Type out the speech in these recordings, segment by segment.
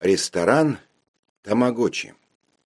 Ресторан Тамагочи.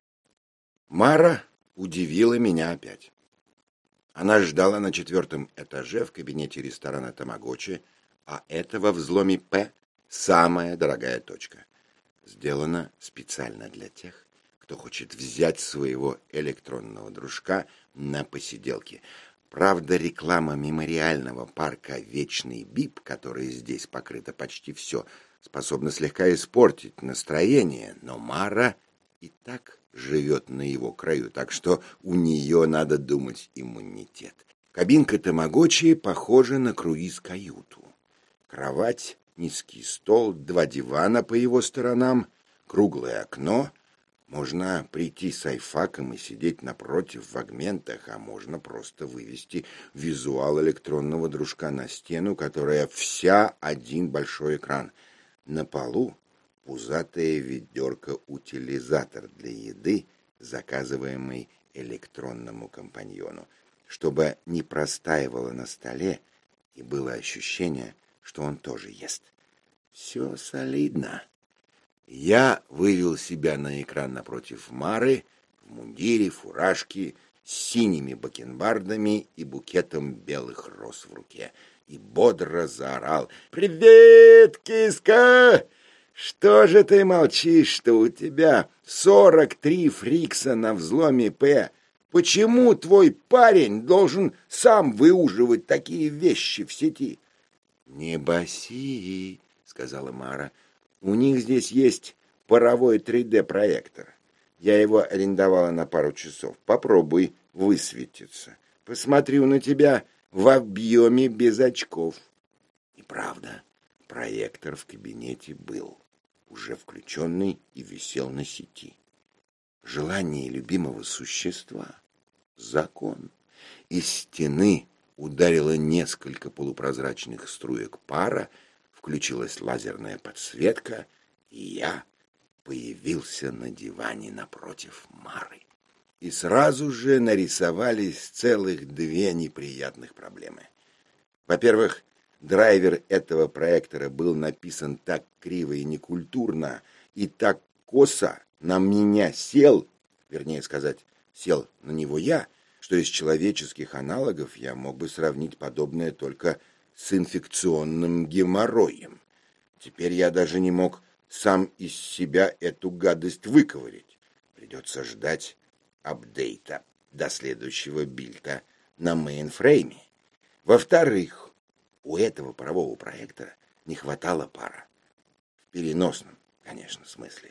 Мара удивила меня опять. Она ждала на 4-м этаже в кабинете ресторана Тамагочи, а это во взломе П самая дорогая точка. Сделано специально для тех, кто хочет взять своего электронного дружка на посиделки. Правда, реклама мемориального парка «Вечный Бип», которой здесь покрыто почти все, способна слегка испортить настроение, но Мара и так живет на его краю, так что у нее, надо думать, иммунитет. Кабинка Тамагочи похожа на круиз-каюту. Кровать, низкий стол, 2 дивана по его сторонам, круглое окно. Можно прийти с айфаком и сидеть напротив в агментах, а можно просто вывести визуал электронного дружка на стену, которая вся один большой экран. На полу пузатое ведерко-утилизатор для еды, заказываемый электронному компаньону, чтобы не простаивало на столе и было ощущение, что он тоже ест. Все солидно. Я вывел себя на экран напротив Мары в мундире, фуражке, с синими бакенбардами и букетом белых роз в руке и бодро заорал: «Привет, киска! Что же ты молчишь, что у тебя 43 фрикса на взломе П? Почему твой парень должен сам выуживать такие вещи в сети?» «Не баси», — сказала Мара. «У них здесь есть паровой 3D-проектор. Я его арендовала на пару часов. Попробуй высветиться. Посмотрю на тебя в объеме без очков». И правда, проектор в кабинете был, уже включенный и висел на сети. Желание любимого существа — закон. Из стены ударило несколько полупрозрачных струек пара, включилась лазерная подсветка, и я появился на диване напротив Мары. И сразу же нарисовались целых 2 неприятных проблемы. Во-первых, драйвер этого проектора был написан так криво и некультурно, и так косо на меня сел, вернее сказать, сел на него я, что из человеческих аналогов я мог бы сравнить подобное только с инфекционным геморроем. Теперь я даже не мог сам из себя эту гадость выковырять. Придется ждать апдейта до следующего бильта на мейнфрейме. Во-вторых, у этого парового проектора не хватало пара. В переносном, конечно, смысле.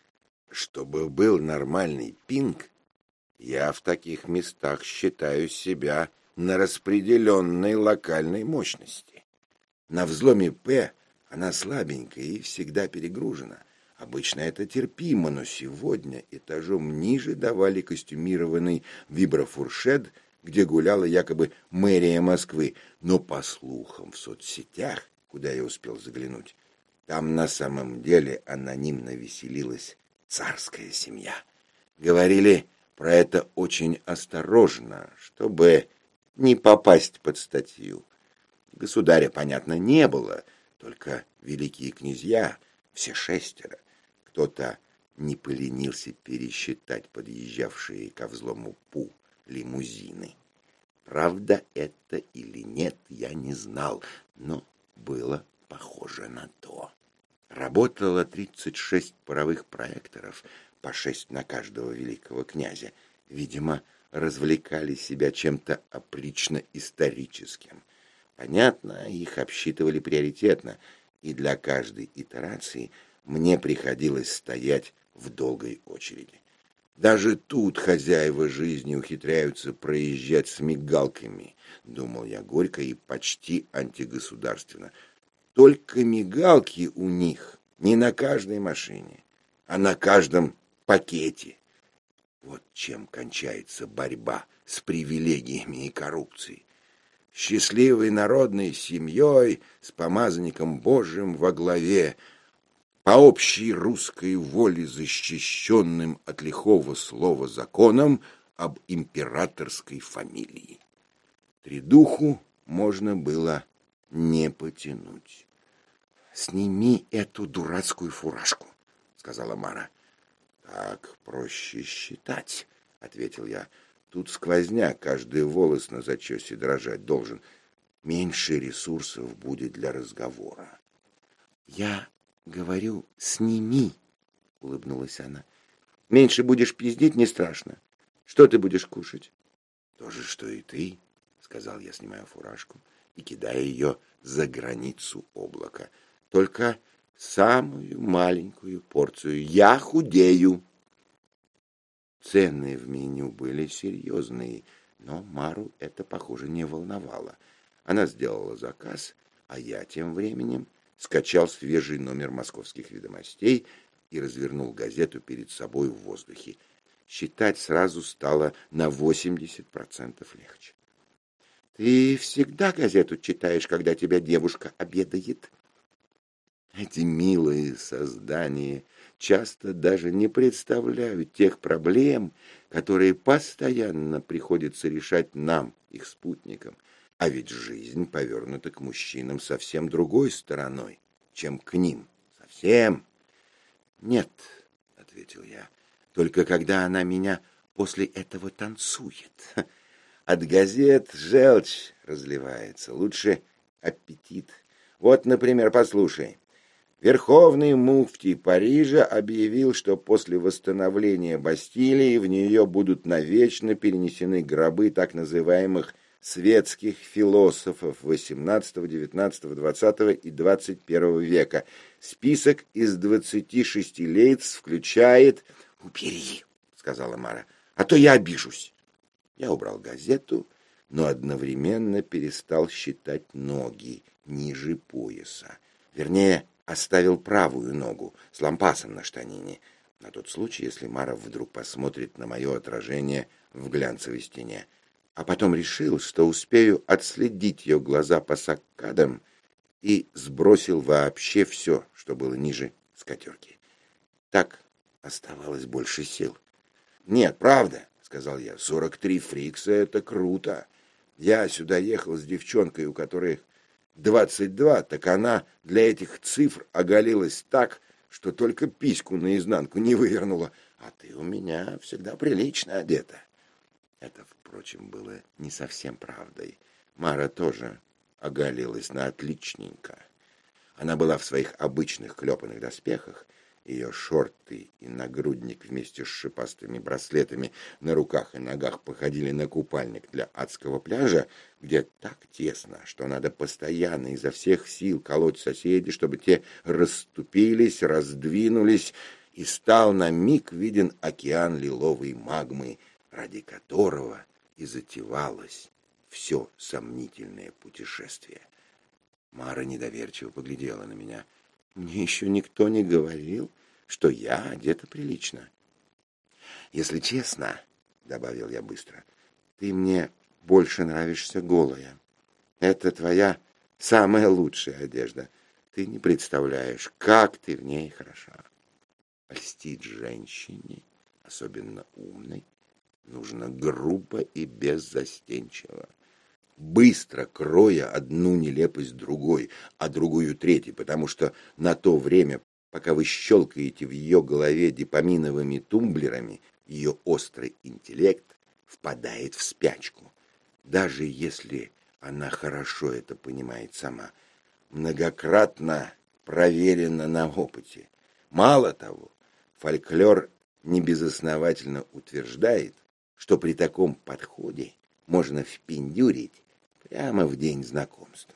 Чтобы был нормальный пинг, я в таких местах считаю себя на распределенной локальной мощности. На взломе П она слабенькая и всегда перегружена. Обычно это терпимо, но сегодня этажом ниже давали костюмированный виброфуршет, где гуляла якобы мэрия Москвы. Но, по слухам в соцсетях, куда я успел заглянуть, там на самом деле анонимно веселилась царская семья. Говорили про это очень осторожно, чтобы не попасть под статью. Государя, понятно, не было, только великие князья, все 6. Кто-то не поленился пересчитать подъезжавшие ко взлому Пу лимузины. Правда это или нет, я не знал, но было похоже на то. Работало 36 паровых проекторов, по 6 на каждого великого князя. Видимо, развлекали себя чем-то опрично-историческим. Понятно, их обсчитывали приоритетно, и для каждой итерации мне приходилось стоять в долгой очереди. Даже тут хозяева жизни ухитряются проезжать с мигалками, думал я горько и почти антигосударственно. Только мигалки у них не на каждой машине, а на каждом пакете. Вот чем кончается борьба с привилегиями и коррупцией. Счастливой народной семьей с помазанником Божьим во главе, по общей русской воле защищенным от лихого слова законом об императорской фамилии. Тридуху можно было не потянуть. «Сними эту дурацкую фуражку», — сказала Мара. Так проще считать, ответил я. Тут сквозняк, каждый волос на зачесе дрожать должен. Меньше ресурсов будет для разговора. Я говорю, сними, улыбнулась она. Меньше будешь пиздеть, не страшно. Что ты будешь кушать? То же, что и ты, сказал я, снимая фуражку и кидая ее за границу облака. Только самую маленькую порцию. Я худею. Цены в меню были серьезные, но Мару это, похоже, не волновало. Она сделала заказ, а я тем временем скачал свежий номер «Московских ведомостей» и развернул газету перед собой в воздухе. Считать сразу стало на 80% легче. «Ты всегда газету читаешь, когда тебя девушка обедает?» Эти милые создания часто даже не представляют тех проблем, которые постоянно приходится решать нам, их спутникам. А ведь жизнь повернута к мужчинам совсем другой стороной, чем к ним. Совсем. «Нет», — ответил я, — «только когда она меня после этого танцует. От газет желчь разливается, лучше аппетит. Вот, например, послушай. Верховный муфтий Парижа объявил, что после восстановления Бастилии в нее будут навечно перенесены гробы так называемых светских философов XVIII, XIX, XX и XXI века. Список из 26 лиц включает... «Убери», — сказала Мара, — «а то я обижусь». Я убрал газету, но одновременно перестал считать ноги ниже пояса. Вернее, оставил правую ногу с лампасом на штанине, на тот случай, если Мара вдруг посмотрит на мое отражение в глянцевой стене. А потом решил, что успею отследить ее глаза по саккадам, и сбросил вообще все, что было ниже скатерки. Так оставалось больше сил. «Нет, правда», — сказал я, — 43 фрикса — это круто. Я сюда ехал с девчонкой, у которой 22, так она для этих цифр оголилась так, что только письку наизнанку не вывернула. А ты у меня всегда прилично одета. Это, впрочем, было не совсем правдой. Мара тоже оголилась на отличненько. Она была в своих обычных клепаных доспехах. Ее шорты и нагрудник вместе с шипастыми браслетами на руках и ногах походили на купальник для адского пляжа, где так тесно, что надо постоянно изо всех сил колоть соседей, чтобы те расступились, раздвинулись, и стал на миг виден океан лиловой магмы, ради которого и затевалось все сомнительное путешествие. Мара недоверчиво поглядела на меня. «Мне еще никто не говорил, что я одета прилично». «Если честно, — добавил я быстро, — ты мне больше нравишься голая. Это твоя самая лучшая одежда. Ты не представляешь, как ты в ней хороша. Льстить женщине, особенно умной, нужно грубо и беззастенчиво, быстро кроя одну нелепость другой, а другую третьей, потому что на то время, пока вы щелкаете в ее голове допаминовыми тумблерами, ее острый интеллект впадает в спячку, даже если она хорошо это понимает сама. Многократно проверено на опыте. Мало того, фольклор небезосновательно утверждает, что при таком подходе можно впендюрить прямо в день знакомства.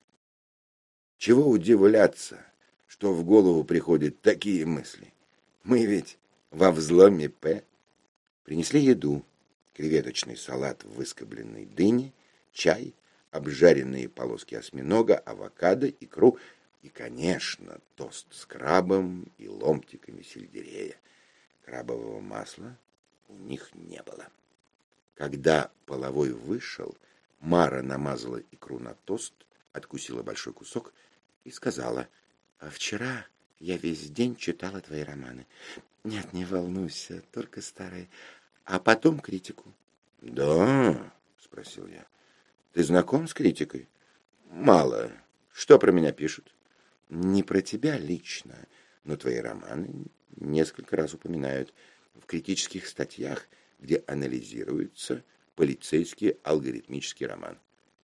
Чего удивляться, что в голову приходят такие мысли? Мы ведь во взломе П. Принесли еду: креветочный салат в выскобленной дыне, чай, обжаренные полоски осьминога, авокадо, икру и, конечно, тост с крабом и ломтиками сельдерея. Крабового масла у них не было. Когда половой вышел, Мара намазала икру на тост, откусила большой кусок и сказала: «А вчера я весь день читала твои романы. Нет, не волнуйся, только старые. А потом критику». «Да?» — спросил я. «Ты знаком с критикой?» «Мало. Что про меня пишут?» «Не про тебя лично, но твои романы несколько раз упоминают в критических статьях, где анализируется полицейский алгоритмический роман.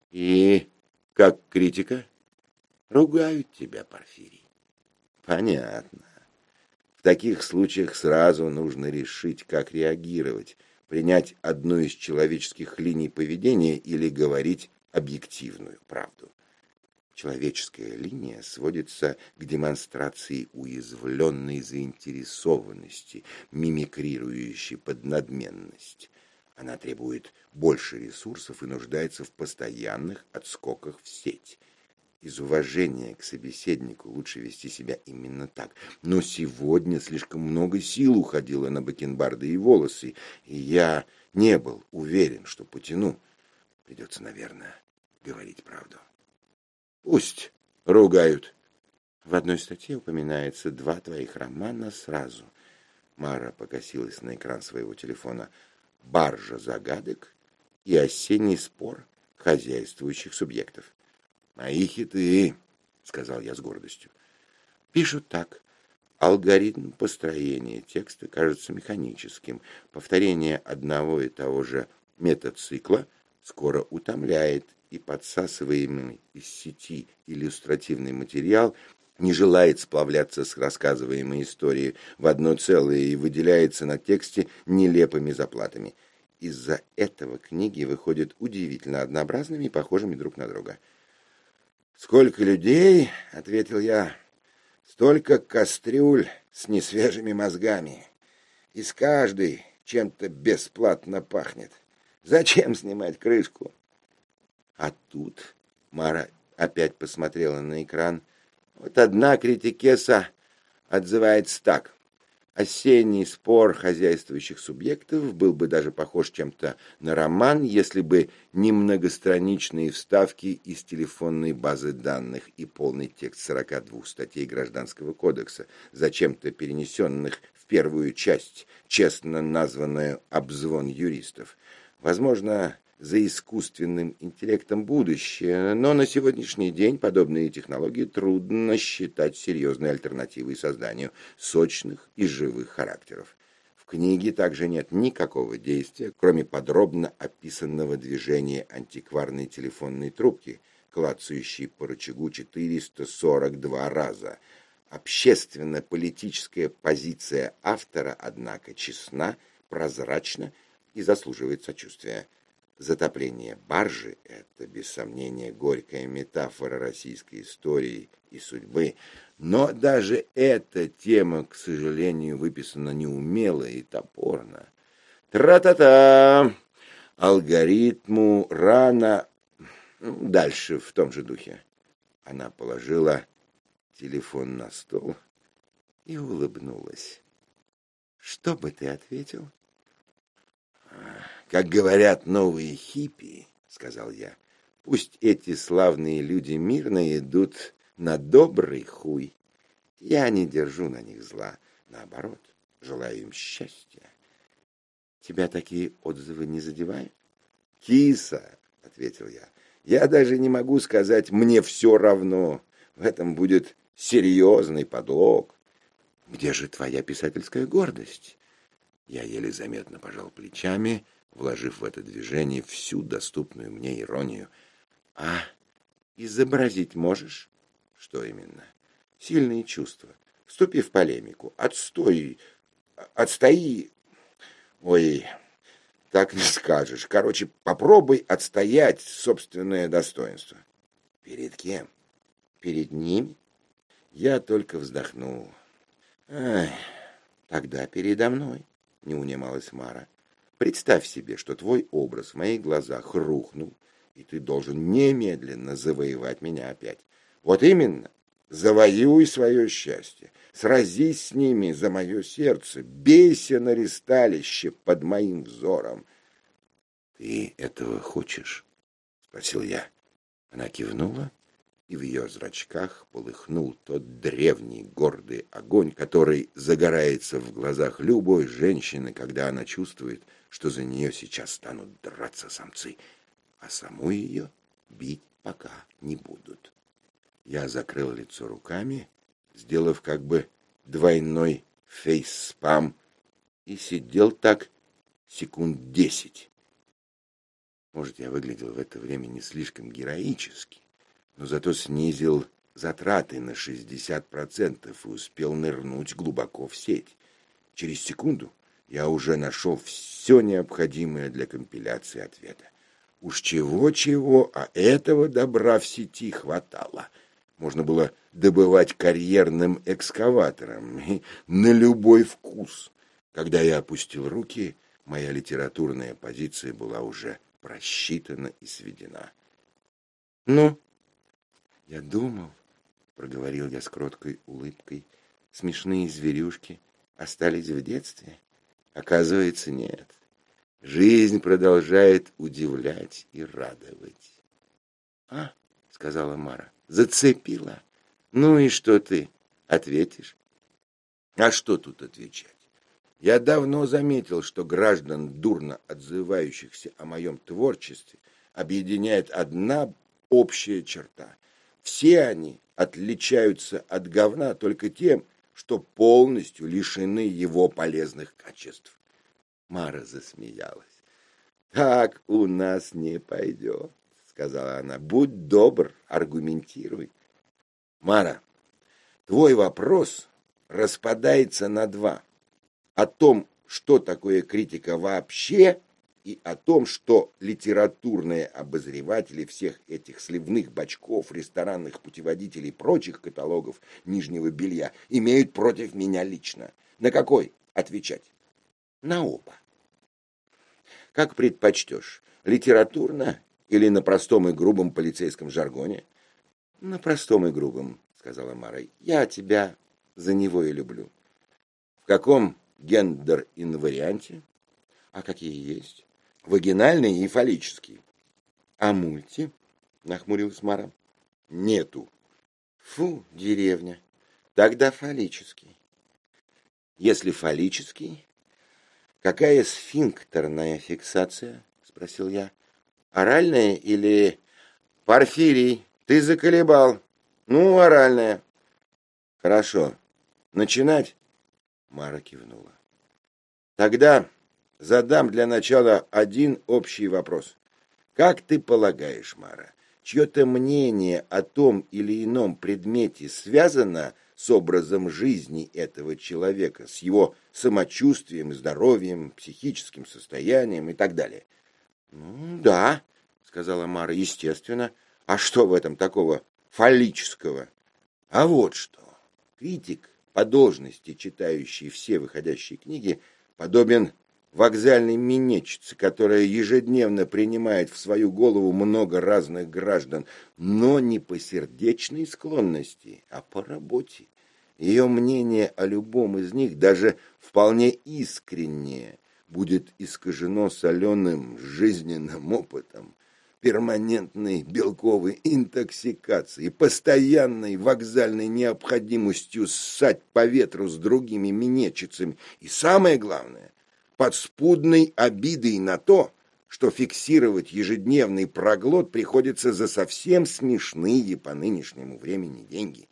И как критика? Ругают тебя, Порфирий. Понятно. В таких случаях сразу нужно решить, как реагировать, принять одну из человеческих линий поведения или говорить объективную правду. Человеческая линия сводится к демонстрации уязвленной заинтересованности, мимикрирующей под надменность. Она требует больше ресурсов и нуждается в постоянных отскоках в сеть. Из уважения к собеседнику лучше вести себя именно так. Но сегодня слишком много сил уходило на бакенбарды и волосы, и я не был уверен, что потяну. Придется, наверное, говорить правду. Пусть ругают. В одной статье упоминается 2 твоих романа сразу. Мара покосилась на экран своего телефона. «Баржа загадок» и «Осенний спор хозяйствующих субъектов». «Мои хиты», — сказал я с гордостью. Пишут так. Алгоритм построения текста кажется механическим. Повторение одного и того же метацикла скоро утомляет, и подсасываемый из сети иллюстративный материал не желает сплавляться с рассказываемой историей в одно целое и выделяется на тексте нелепыми заплатами. Из-за этого книги выходят удивительно однообразными и похожими друг на друга. «Сколько людей, — ответил я, — столько кастрюль с несвежими мозгами. Из каждой чем-то бесплатно пахнет. Зачем снимать крышку?» А тут Мара опять посмотрела на экран. Вот одна критикеса отзывается так. «Осенний спор хозяйствующих субъектов был бы даже похож чем-то на роман, если бы не многостраничные вставки из телефонной базы данных и полный текст 42 статей Гражданского кодекса, зачем-то перенесенных в первую часть, честно названную «Обзвон юристов». Возможно, за искусственным интеллектом будущее, но на сегодняшний день подобные технологии трудно считать серьезной альтернативой созданию сочных и живых характеров. В книге также нет никакого действия, кроме подробно описанного движения антикварной телефонной трубки, клацающей по рычагу 442 раза. Общественно-политическая позиция автора, однако, честна, прозрачна и заслуживает сочувствия. Затопление баржи — это, без сомнения, горькая метафора российской истории и судьбы, но даже эта тема, к сожалению, выписана неумело и топорно. Тра-та-та! Алгоритму рано... Дальше в том же духе. Она положила телефон на стол и улыбнулась. «Что бы ты ответил?» «Как говорят новые хиппи, — сказал я, — пусть эти славные люди мирно идут на добрый хуй. Я не держу на них зла, наоборот, желаю им счастья. Тебя такие отзывы не задевают?» «Киса, — ответил я даже не могу сказать, мне все равно. В этом будет серьезный подлог». «Где же твоя писательская гордость?» Я еле заметно пожал плечами, вложив в это движение всю доступную мне иронию. «А изобразить можешь?» «Что именно?» «Сильные чувства. Вступи в полемику. Отстои. Ой, так не скажешь. Короче, попробуй отстоять собственное достоинство». «Перед кем?» «Перед ними?» Я только вздохнул. «Ай, тогда передо мной», — не унималась Мара. «Представь себе, что твой образ в моих глазах рухнул, и ты должен немедленно завоевать меня опять. Вот именно, завоюй свое счастье, сразись с ними за мое сердце, бейся на ристалище под моим взором». «Ты этого хочешь?» — спросил я. Она кивнула, и в ее зрачках полыхнул тот древний гордый огонь, который загорается в глазах любой женщины, когда она чувствует, что за нее сейчас станут драться самцы, а саму ее бить пока не будут. Я закрыл лицо руками, сделав как бы двойной фейспам и сидел так секунд 10. Может, я выглядел в это время не слишком героически, но зато снизил затраты на 60% и успел нырнуть глубоко в сеть. Через секунду я уже нашел все необходимое для компиляции ответа. Уж чего-чего, а этого добра в сети хватало. Можно было добывать карьерным экскаватором и на любой вкус. Когда я опустил руки, моя литературная позиция была уже просчитана и сведена. «Ну, я думал, — проговорил я с кроткой улыбкой, — смешные зверюшки остались в детстве. Оказывается, нет. Жизнь продолжает удивлять и радовать». «А, — сказала Мара, — зацепила. Ну и что ты ответишь?» «А что тут отвечать? Я давно заметил, что граждан, дурно отзывающихся о моем творчестве, объединяет одна общая черта. Все они отличаются от говна только тем, что полностью лишены его полезных качеств». Мара засмеялась. «Так у нас не пойдет», — сказала она. «Будь добр, аргументируй». «Мара, твой вопрос распадается на два. О том, что такое критика вообще, и о том, что литературные обозреватели всех этих сливных бачков, ресторанных путеводителей и прочих каталогов нижнего белья имеют против меня лично. На какой отвечать?» «На оба». «Как предпочтешь, литературно или на простом и грубом полицейском жаргоне?» «На простом и грубом», — сказала Мара. «Я тебя за него и люблю». «В каком гендер-инварианте?» «А какие есть?» «Вагинальный и фаллический». «А мульти?» — нахмурилась Мара. «Нету». «Фу, деревня. Тогда фаллический». «Если фаллический, какая сфинктерная фиксация?» — спросил я. «Оральная или...» «Порфирий, ты заколебал. Ну, оральная». «Хорошо. Начинать?» Мара кивнула. «Тогда задам для начала один общий вопрос. Как ты полагаешь, Мара, чье-то мнение о том или ином предмете связано с образом жизни этого человека, с его самочувствием, здоровьем, психическим состоянием и так далее?» «Ну, да», — сказала Мара, — «естественно. А что в этом такого фаллического?» «А вот что. Критик, по должности читающий все выходящие книги, подобен вокзальной минетчице, которая ежедневно принимает в свою голову много разных граждан, но не по сердечной склонности, а по работе. Ее мнение о любом из них, даже вполне искреннее, будет искажено соленым жизненным опытом, перманентной белковой интоксикацией, постоянной вокзальной необходимостью ссать по ветру с другими минетчицами и, самое главное, подспудной обидой на то, что фиксировать ежедневный проглот приходится за совсем смешные по нынешнему времени деньги.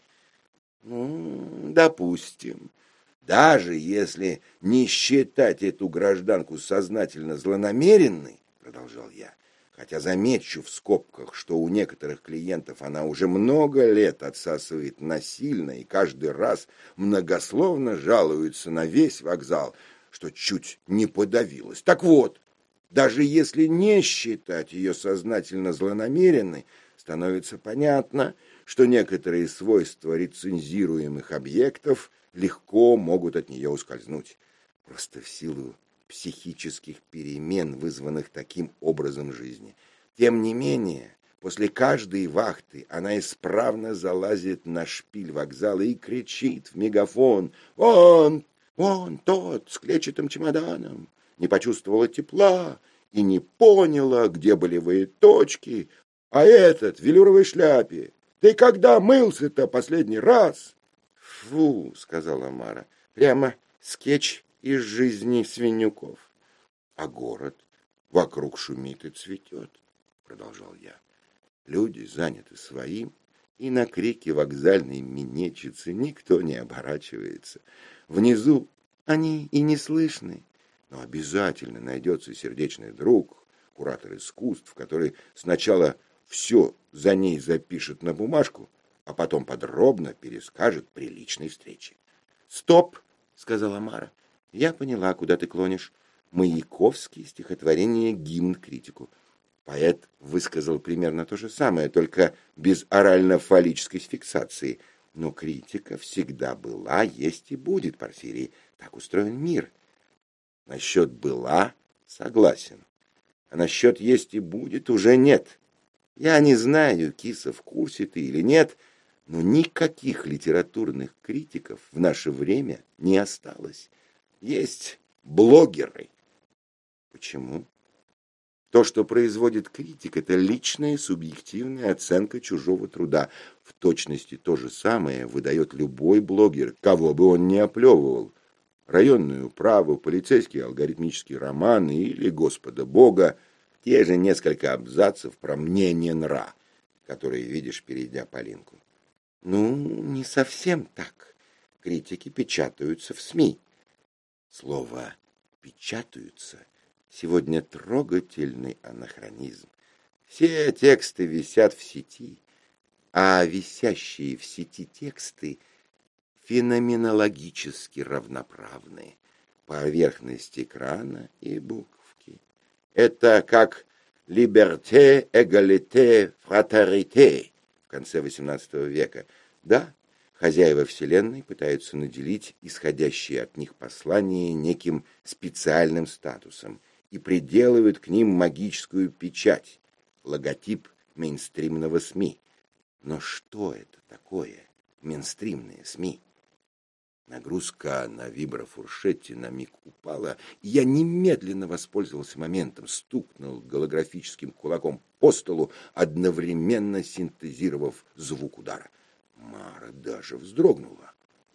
«Ну, допустим, даже если не считать эту гражданку сознательно злонамеренной, — продолжал я, хотя замечу в скобках, что у некоторых клиентов она уже много лет отсасывает насильно и каждый раз многословно жалуется на весь вокзал, что чуть не подавилась. Так вот, даже если не считать ее сознательно злонамеренной, становится понятно, что некоторые свойства рецензируемых объектов легко могут от нее ускользнуть, просто в силу психических перемен, вызванных таким образом жизни. Тем не менее, после каждой вахты она исправно залазит на шпиль вокзала и кричит в мегафон: вон тот с клетчатым чемоданом не почувствовала тепла и не поняла, где болевые точки, а этот в велюровой шляпе. Ты когда мылся-то последний раз?» «Фу, — сказала Мара, — прямо скетч из жизни свинюков». «А город вокруг шумит и цветет, — продолжал я. Люди заняты своим, И на крики вокзальной минетчицы никто не оборачивается. Внизу они и не слышны, но обязательно найдется сердечный друг, куратор искусств, который сначала все за ней запишет на бумажку, а потом подробно перескажет при личной встрече. «Стоп!» — сказала Мара. «Я поняла, куда ты клонишь. Маяковский, стихотворение «Гимн критику». Поэт высказал примерно то же самое, только без орально-фаллической фиксации. Но критика всегда была, есть и будет, Порфирий. Так устроен мир. Насчет «была» согласен, а насчет «есть и будет» уже нет. Я не знаю, Киса, в курсе ты или нет, но никаких литературных критиков в наше время не осталось. Есть блогеры. Почему? То, что производит критик, это личная субъективная оценка чужого труда. В точности то же самое выдает любой блогер, кого бы он ни оплевывал. Районную праву, полицейский алгоритмический роман или Господа Бога, те же несколько абзацев про мнение нра, которые видишь, перейдя по линку. Ну, не совсем так. Критики печатаются в СМИ. Слово «печатаются» сегодня трогательный анахронизм. Все тексты висят в сети, а висящие в сети тексты феноменологически равноправны. Поверхность экрана и буковки. Это как «liberté, égalité, fraternité» в конце XVIII века. Да, хозяева Вселенной пытаются наделить исходящие от них послания неким специальным статусом и приделывают к ним магическую печать, логотип мейнстримного СМИ. Но что это такое мейнстримные СМИ? Нагрузка на виброфуршете на миг упала, и я немедленно воспользовался моментом, стукнул голографическим кулаком по столу, одновременно синтезировав звук удара. Мара даже вздрогнула.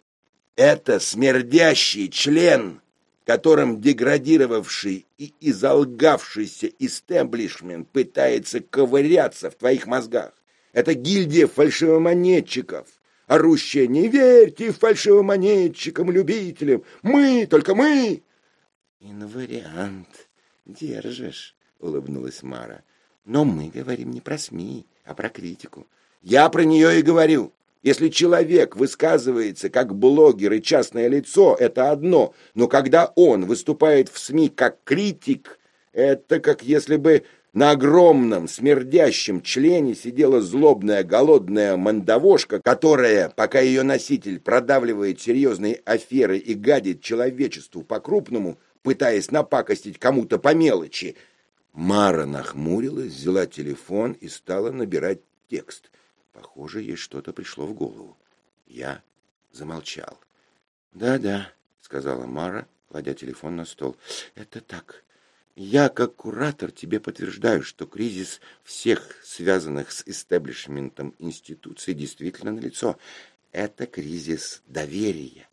«Это смердящий член, которым деградировавший и изолгавшийся истеблишмент пытается ковыряться в твоих мозгах. Это гильдия фальшивомонетчиков, орущая: не верьте фальшивомонетчикам-любителям, мы, только мы!» «Инвариант держишь», — улыбнулась Мара. «Но мы говорим не про СМИ, а про критику». «Я про нее и говорю. Если человек высказывается как блогер и частное лицо, это одно, но когда он выступает в СМИ как критик, это как если бы на огромном смердящем члене сидела злобная голодная мандавошка, которая, пока ее носитель продавливает серьезные аферы и гадит человечеству по-крупному, пытаясь напакостить кому-то по мелочи». Мара нахмурилась, взяла телефон и стала набирать текст. Похоже, ей что-то пришло в голову. Я замолчал. «Да-да», — сказала Мара, кладя телефон на стол. «Это так. Я, как куратор, тебе подтверждаю, что кризис всех связанных с истеблишментом институций действительно налицо. Это кризис доверия.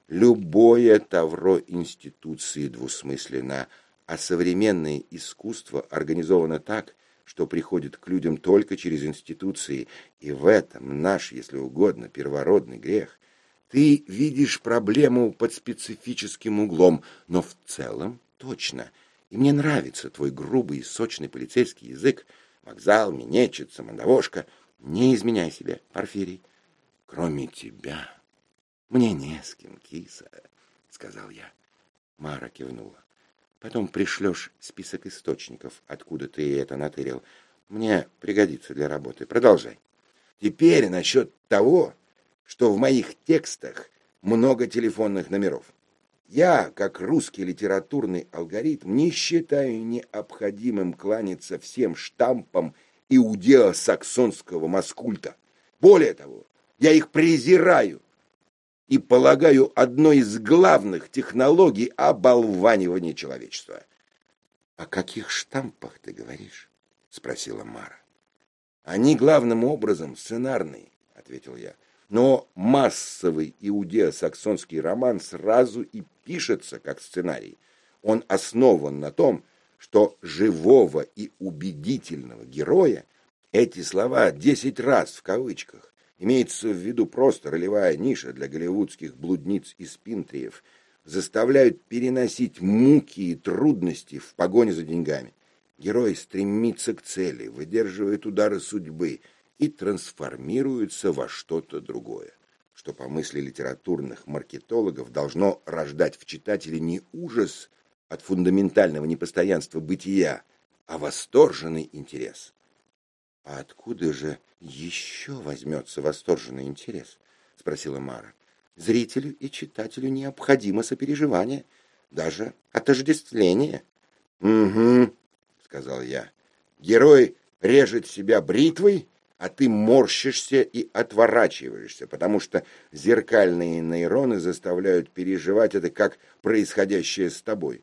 Любое тавро институции двусмысленно, а современное искусство организовано так, что приходит к людям только через институции, и в этом наш, если угодно, первородный грех. Ты видишь проблему под специфическим углом, но в целом точно. И мне нравится твой грубый и сочный полицейский язык. Вокзал, минетчица, мандавошка. Не изменяй себе, Порфирий. Кроме тебя мне не с кем, Киса, сказал я. Мара кивнула. Потом пришлешь список источников, откуда ты это натырил. Мне пригодится для работы. Продолжай. Теперь насчет того, что в моих текстах много телефонных номеров. Я, как русский литературный алгоритм, не считаю необходимым кланяться всем штампам иудео-саксонского маскульта. Более того, я их презираю и полагаю одной из главных технологий оболванивания человечества. — О каких штампах ты говоришь? — спросила Мара. — Они главным образом сценарные, — ответил я. Но массовый иудео-саксонский роман сразу и пишется как сценарий. Он основан на том, что живого и убедительного героя, эти слова 10 раз в кавычках, имеется в виду просто ролевая ниша для голливудских блудниц и спинтриев, заставляют переносить муки и трудности в погоне за деньгами. Герой стремится к цели, выдерживает удары судьбы и трансформируется во что-то другое, что, по мысли литературных маркетологов, должно рождать в читателе не ужас от фундаментального непостоянства бытия, а восторженный интерес. — А откуда же еще возьмется восторженный интерес? — спросила Мара. — Зрителю и читателю необходимо сопереживание, даже отождествление. — Угу, — сказал я. — Герой режет себя бритвой, а ты морщишься и отворачиваешься, потому что зеркальные нейроны заставляют переживать это как происходящее с тобой.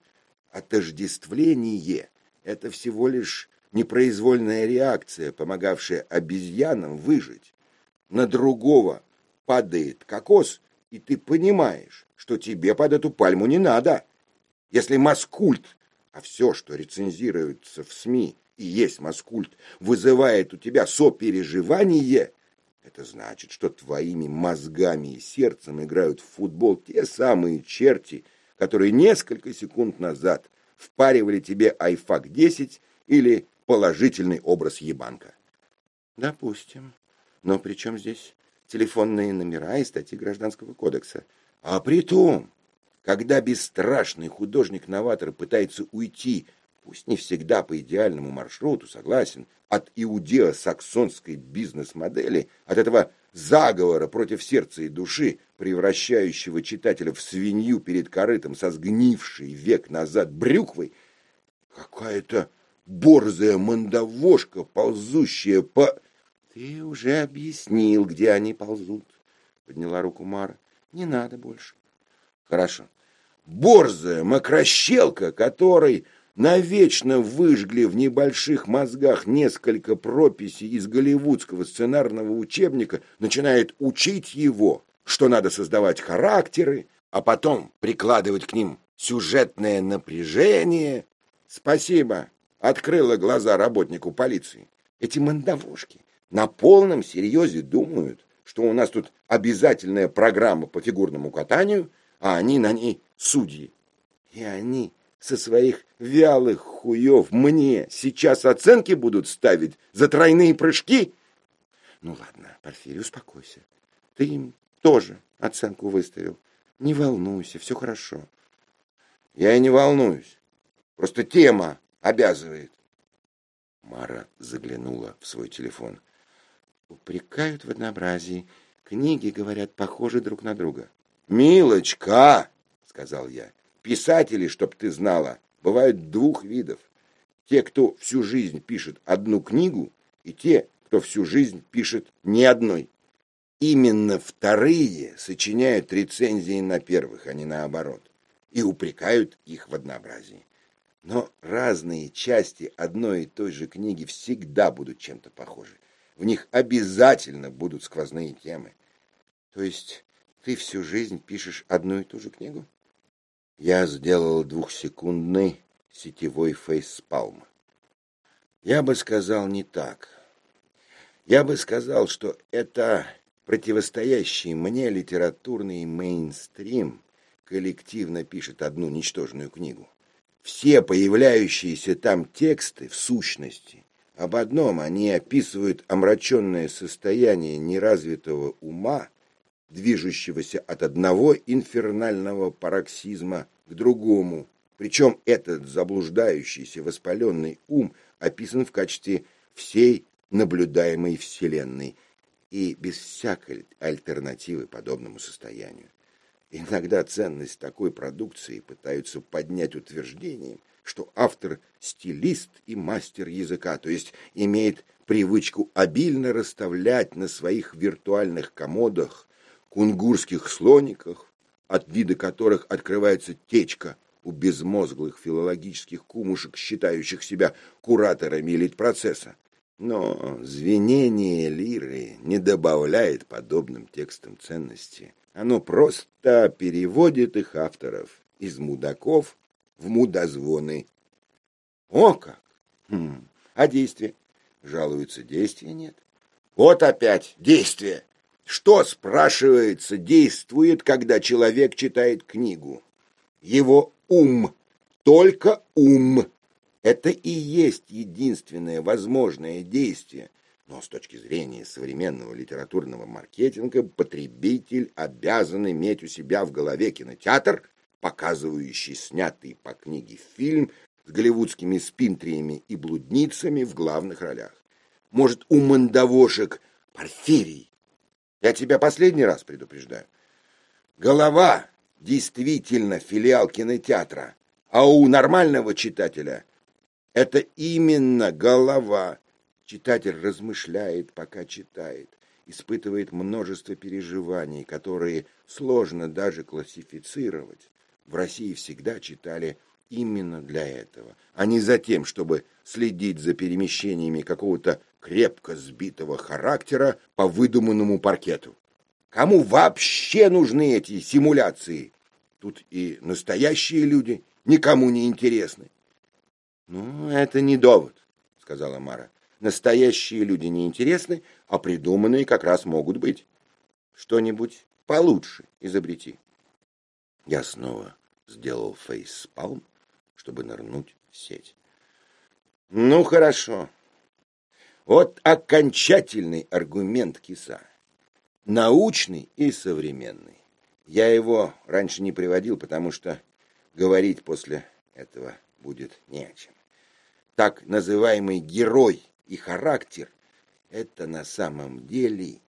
Отождествление — это всего лишь непроизвольная реакция, помогавшая обезьянам выжить. На другого падает кокос, и ты понимаешь, что тебе под эту пальму не надо. Если маскульт, а все, что рецензируется в СМИ, и есть маскульт, вызывает у тебя сопереживание, это значит, что твоими мозгами и сердцем играют в футбол те самые черти, которые несколько секунд назад впаривали тебе айфак 10 или положительный образ ебанка. Допустим. Но при чем здесь телефонные номера и статьи Гражданского кодекса? А при том, когда бесстрашный художник-новатор пытается уйти, пусть не всегда по идеальному маршруту, согласен, от иудео-саксонской бизнес-модели, от этого заговора против сердца и души, превращающего читателя в свинью перед корытом со сгнившей век назад брюквой, какая-то борзая мандавошка, ползущая по... — Ты уже объяснил, где они ползут, — подняла руку Мара. — Не надо больше. — Хорошо. Борзая мокрощелка, которой навечно выжгли в небольших мозгах несколько прописей из голливудского сценарного учебника, начинает учить его, что надо создавать характеры, а потом прикладывать к ним сюжетное напряжение. Спасибо, открыла глаза работнику полиции. Эти мандавошки на полном серьезе думают, что у нас тут обязательная программа по фигурному катанию, а они на ней судьи. И они со своих вялых хуев мне сейчас оценки будут ставить за тройные прыжки? Ну ладно, Порфирий, успокойся. Ты им тоже оценку выставил. Не волнуйся, все хорошо. Я и не волнуюсь. Просто тема обязывает. Мара заглянула в свой телефон. Упрекают в однообразии. Книги, говорят, похожи друг на друга. «Милочка!» — сказал я. «Писатели, чтоб ты знала, бывают двух видов. Те, кто всю жизнь пишет одну книгу, и те, кто всю жизнь пишет ни одной. Именно вторые сочиняют рецензии на первых, а не наоборот, и упрекают их в однообразии. Но разные части одной и той же книги всегда будут чем-то похожи. В них обязательно будут сквозные темы. То есть ты всю жизнь пишешь одну и ту же книгу?» Я сделал 2-секундный сетевой фейспалм. Я бы сказал не так. Я бы сказал, что это противостоящий мне литературный мейнстрим коллективно пишет одну ничтожную книгу. Все появляющиеся там тексты, в сущности, об одном: они описывают омраченное состояние неразвитого ума, движущегося от одного инфернального пароксизма к другому. Причем этот заблуждающийся воспаленный ум описан в качестве всей наблюдаемой вселенной и без всякой альтернативы подобному состоянию. Иногда ценность такой продукции пытаются поднять утверждением, что автор – стилист и мастер языка, то есть имеет привычку обильно расставлять на своих виртуальных комодах кунгурских слониках, от вида которых открывается течка у безмозглых филологических кумушек, считающих себя кураторами элит-процесса. Но звенение лиры не добавляет подобным текстам ценности. Оно просто переводит их авторов из мудаков в мудозвоны. О как! А действия? Жалуются, действия нет. Вот опять действия! Что, спрашивается, действует, когда человек читает книгу? Его ум, только ум. Это и есть единственное возможное действие. Но с точки зрения современного литературного маркетинга потребитель обязан иметь у себя в голове кинотеатр, показывающий снятый по книге фильм с голливудскими спинтриями и блудницами в главных ролях. Может, у мандавошек Порфирий? Я тебя последний раз предупреждаю. Голова действительно филиал кинотеатра, а у нормального читателя это именно голова. Читатель размышляет, пока читает, испытывает множество переживаний, которые сложно даже классифицировать. В России всегда читали именно для этого, а не за тем, чтобы следить за перемещениями какого-то крепко сбитого характера по выдуманному паркету. Кому вообще нужны эти симуляции? Тут и настоящие люди никому не интересны. Ну, это не довод, сказала Мара. Настоящие люди не интересны, а придуманные как раз могут быть. Что-нибудь получше изобрети. Я снова сделал фейспалм, чтобы нырнуть в сеть. Ну, хорошо. Вот окончательный аргумент Киса. Научный и современный. Я его раньше не приводил, потому что говорить после этого будет не о чем. Так называемый герой и характер – это на самом деле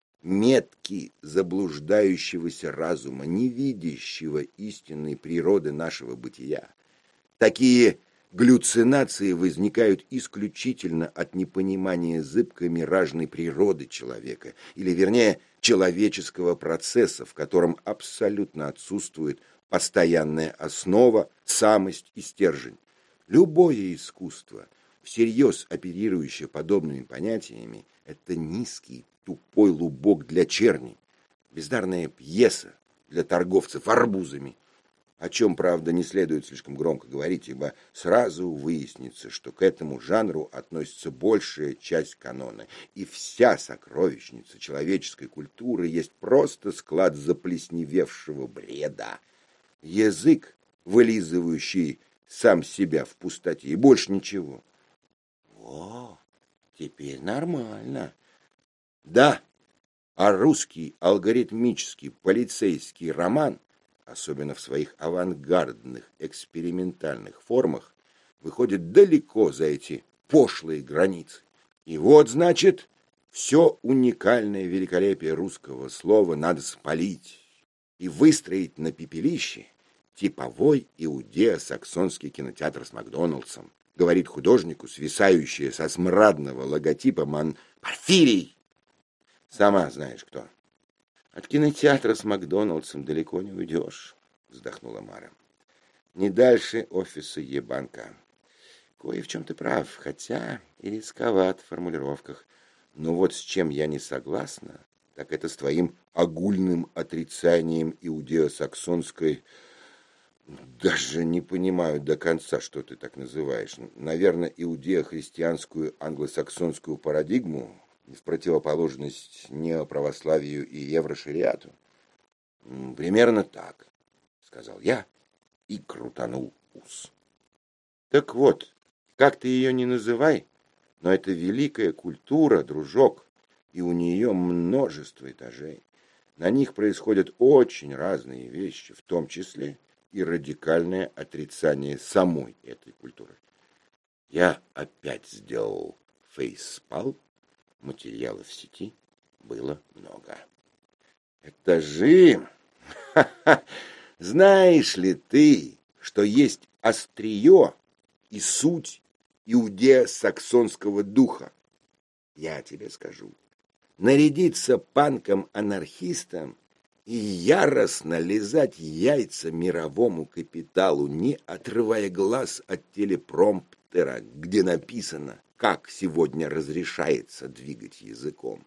метки заблуждающегося разума, не видящего истинной природы нашего бытия. Такие галлюцинации возникают исключительно от непонимания зыбкой миражной природы человека, или, вернее, человеческого процесса, в котором абсолютно отсутствует постоянная основа, самость и стержень. Любое искусство, всерьез оперирующее подобными понятиями, это низкий, тупой лубок для черни, бездарная пьеса для торговцев арбузами, о чем, правда, не следует слишком громко говорить, ибо сразу выяснится, что к этому жанру относится большая часть канона, и вся сокровищница человеческой культуры есть просто склад заплесневевшего бреда. Язык, вылизывающий сам себя в пустоте, и больше ничего. О, теперь нормально. Да, а русский алгоритмический полицейский роман, особенно в своих авангардных экспериментальных формах, выходит далеко за эти пошлые границы. И вот, значит, все уникальное великолепие русского слова надо спалить и выстроить на пепелище типовой иудео-саксонский кинотеатр с Макдоналдсом, говорит художнику, свисающая со смрадного логотипа Порфирий. Сама знаешь кто. От кинотеатра с Макдоналдсом далеко не уйдешь, вздохнула Мара. Не дальше офиса Е-банка. Кое в чем ты прав, хотя и рисковат в формулировках. Но вот с чем я не согласна, так это с твоим огульным отрицанием иудео-саксонской. Даже не понимаю до конца, что ты так называешь. Наверное, иудео-христианскую англосаксонскую парадигму в противоположность неоправославию и еврошариату? Примерно так, сказал я и крутанул ус. Так вот, как ты ее не называй, но это великая культура, дружок, и у нее множество этажей. На них происходят очень разные вещи, в том числе и радикальное отрицание самой этой культуры. Я опять сделал фейспалм, материалов в сети было много. Этажи? Знаешь ли ты, что есть острие и суть иудео-саксонского духа? Я тебе скажу. Нарядиться панком-анархистом и яростно лизать яйца мировому капиталу, не отрывая глаз от телепромптера, где написано, как сегодня разрешается двигать языком.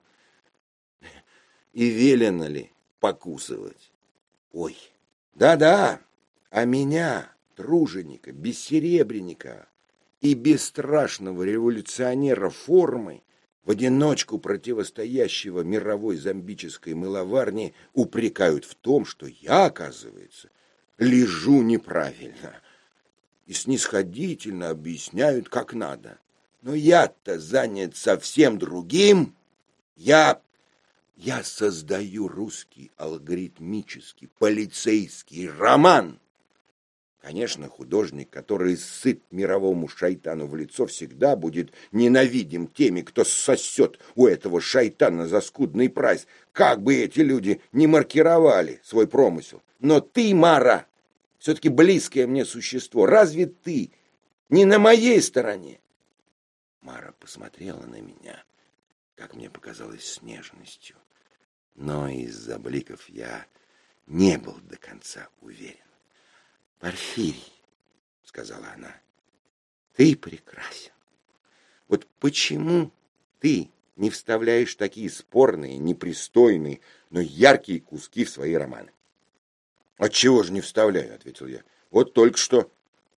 И велено ли покусывать? Ой, да-да, а меня, труженика, бессеребренника и бесстрашного революционера формы, в одиночку противостоящего мировой зомбической мыловарне, упрекают в том, что я, оказывается, лежу неправильно, и снисходительно объясняют, как надо. Но я-то занят совсем другим. Я создаю русский алгоритмический полицейский роман. Конечно, художник, который сыт мировому шайтану в лицо, всегда будет ненавидим теми, кто сосет у этого шайтана за скудный прайс, как бы эти люди не маркировали свой промысел. Но ты, Мара, все-таки близкое мне существо. Разве ты не на моей стороне? Мара посмотрела на меня, как мне показалось, с нежностью. Но из-за бликов я не был до конца уверен. «Порфирий», — сказала она, — «ты прекрасен. Вот почему ты не вставляешь такие спорные, непристойные, но яркие куски в свои романы?» «Отчего же не вставляю?» — ответил я. «Вот только что».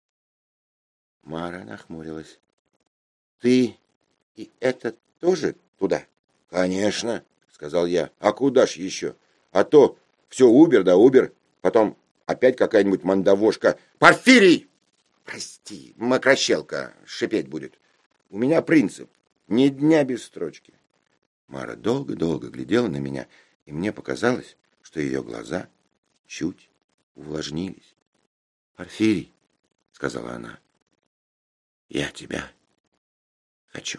Мара нахмурилась. «Ты и это тоже туда?» «Конечно», — сказал я. «А куда ж еще? А то все Убер да Убер, потом опять какая-нибудь мандавошка. Порфирий! Прости, мокрощелка, шипеть будет. У меня принцип. Ни дня без строчки». Мара долго-долго глядела на меня, и мне показалось, что ее глаза чуть увлажнились. «Порфирий», — сказала она, — «я тебя хочу».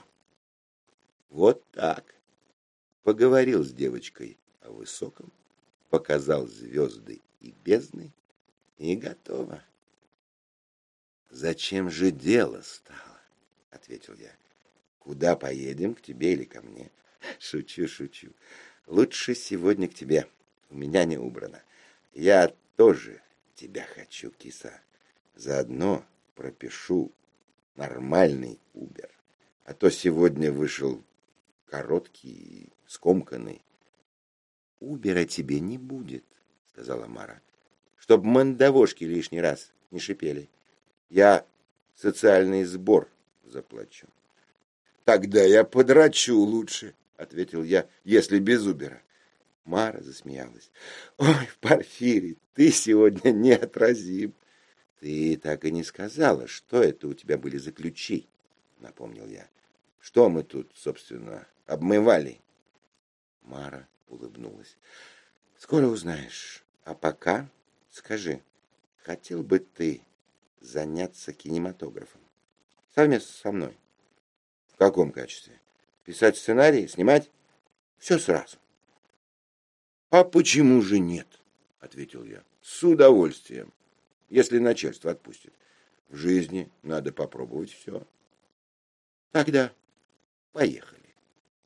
Вот так. Поговорил с девочкой о высоком, показал звезды и бездны, и готово. «Зачем же дело стало?» — ответил я. «Куда поедем, к тебе или ко мне?» «Шучу, шучу. Лучше сегодня к тебе. У меня не убрано. Я тоже тебя хочу, киса. Заодно пропишу нормальный Убер. А то сегодня вышел короткий, скомканный». «Убера тебе не будет», — сказала Мара, — «чтоб мандавошки лишний раз не шипели. Я социальный сбор заплачу». «Тогда я подрачу лучше», — ответил я, — «если без Убера». Мара засмеялась. «Ой, Порфирий, ты сегодня неотразим». «Ты так и не сказала, что это у тебя были за ключи», — напомнил я. «Что мы тут, собственно, обмывали?» Мара улыбнулась. «Скоро узнаешь. А пока скажи, хотел бы ты заняться кинематографом? Совместно со мной». «В каком качестве? Писать сценарий, снимать? Все сразу». «А почему же нет?» — ответил я. «С удовольствием, если начальство отпустит. В жизни надо попробовать все». «Тогда поехали».